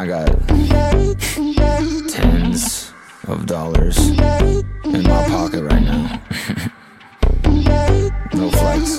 I got tens of dollars in my pocket right now. No flex.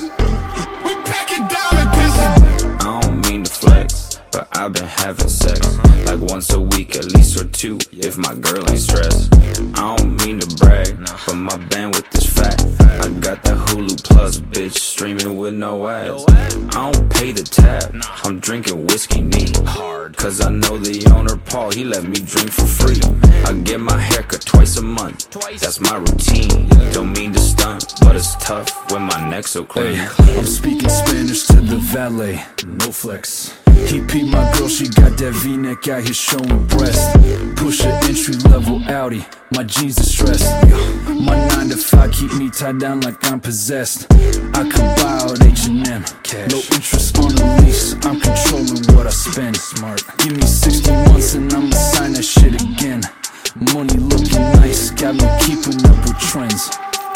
I don't mean to flex, but I've been having sex like once a week, at least, or two, if my girl ain't stressed. I don't mean to brag, but my bandwidth is fat. I got that Hulu Plus, bitch, streaming with no ads. I don't pay the tab, I'm drinking whiskey neat hard, cause I know the owner, Paul, he let me drink for free. I get my haircut twice a month, that's my routine. Don't mean to stunt, but it's tough when my neck's so clean. I'm speaking Spanish to the valet, no flex. He peeped my girl, she got that V-neck out here showing breast. Push a entry-level Audi, my jeans distressed. My 9 to 5 keep me tied down like I'm possessed. I could buy out H&M, no interest on the lease. I'm controlling what I spend. Smart. Give me 60 months and I'ma sign that shit again. Money looking nice, got me keeping up with trends.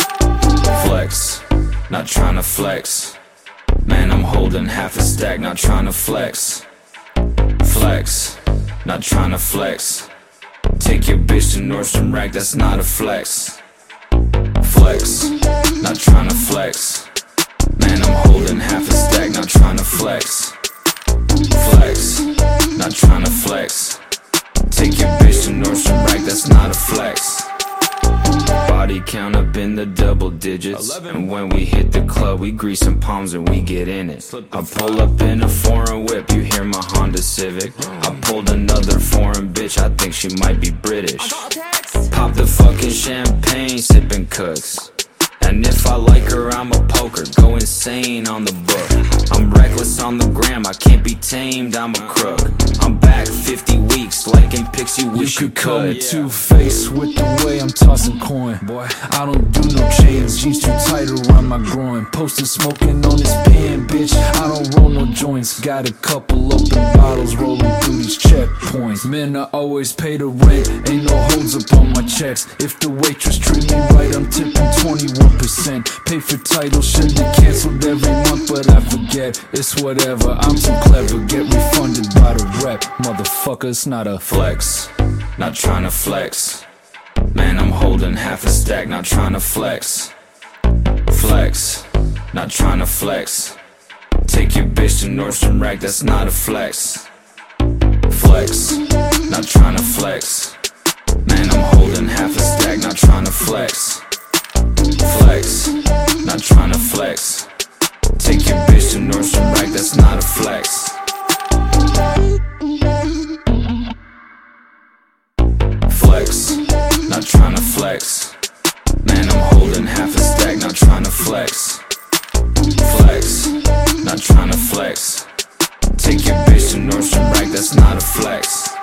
Flex, not tryna flex. Man, I'm holding half a stack, not tryna flex. Flex, not tryna flex. Take your bitch to Nordstrom Rack, that's not a flex. Flex, not tryna flex. Man, I'm holding half a stack, not tryna flex. Flex, not tryna flex. Take your bitch to Nordstrom Rack, that's not a flex. Body count up in the double digits, and when we hit the club, we grease some palms and we get in it. I pull up in a foreign whip, you hear my Honda Civic. I pulled another foreign bitch, I think she might be British. Pop the fucking champagne, sipping cooks. And if I like her, I'm a poker, go insane on the book. I'm reckless on the gram, I can't be tamed, I'm a crook. I'm back 50 weeks, like in pics you wish you could. Call me Two-Face with the way I'm tossing coin. Boy, I don't do no chains, jeans too tight around my groin. Posting smoking on this pen, bitch, I don't roll no joints. Got a couple open bottles rolling through these checkpoints. Man, I always pay the rent, ain't no holds up on my checks. If the waitress treat me right, I'm tipping 21%. Pay for titles, should've canceled every month, but I forget. It's whatever, I'm too clever, get refunded by the rep. Motherfucker, it's not a flex, not tryna flex. Man, I'm holding half a stack, not tryna flex. Flex, not tryna flex. Take your bitch to Nordstrom Rack, that's not a flex. Flex, not tryna flex. Man, I'm holding half a stack, not tryna flex. Flex, not tryna flex. Take your bitch to Nordstrom Rack, that's not a flex. Flex, not tryna flex. Man, I'm holding half a stack, not tryna flex. Flex, not tryna flex. Take your bitch to Nordstrom Rack, that's not a flex.